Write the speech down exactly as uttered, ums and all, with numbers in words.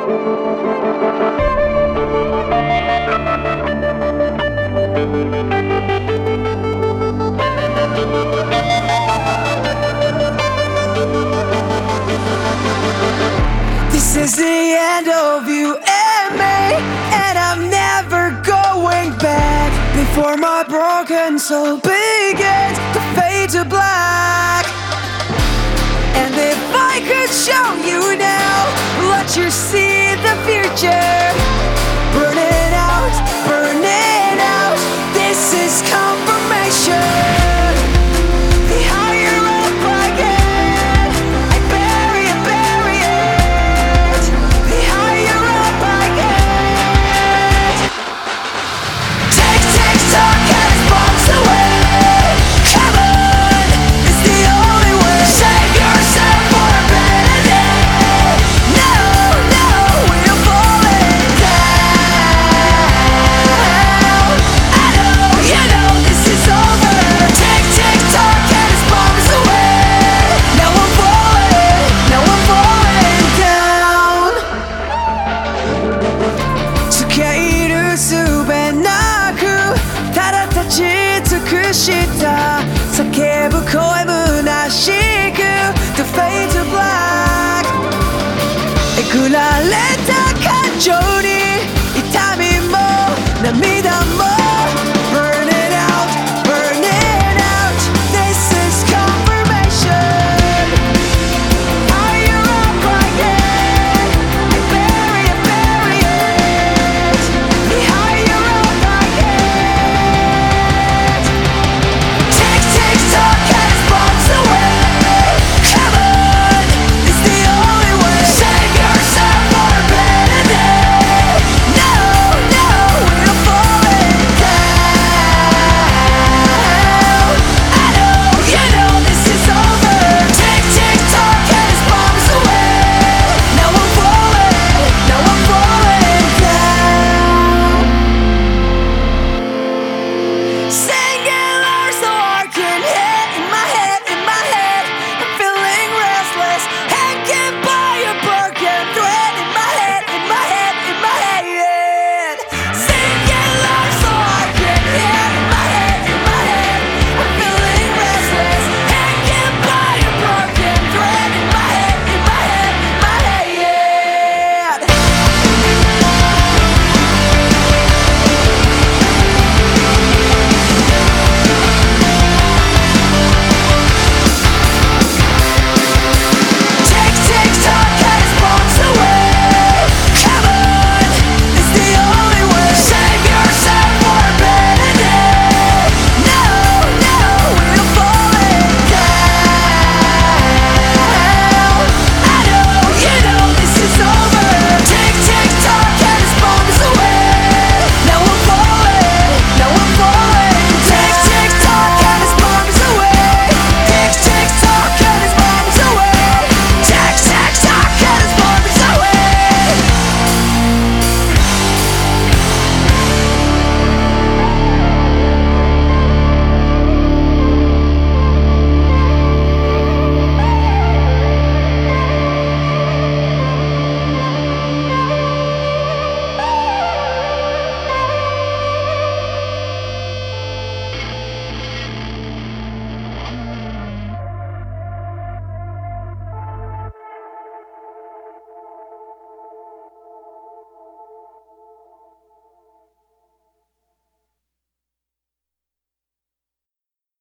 This is the end of you and me, and I'm never going back. Before my broken soul begins to fade to black. And if I could show you now, let you see the future. Burning out, burning out, this is confirmation. The higher up I get, I bury it, bury it. The higher up I get. Take, take, talk and it bombs away. Come on, it's the only way. Save yourself for a better day. No, no, we're falling down. I know, you know this is over. Take, take, talk and it bombs away. Now I'm falling, now I'm falling down. 付け入る術なくただ立ち尽くした叫ぶ声虚しく To fade to black えぐられた感情に痛みも涙も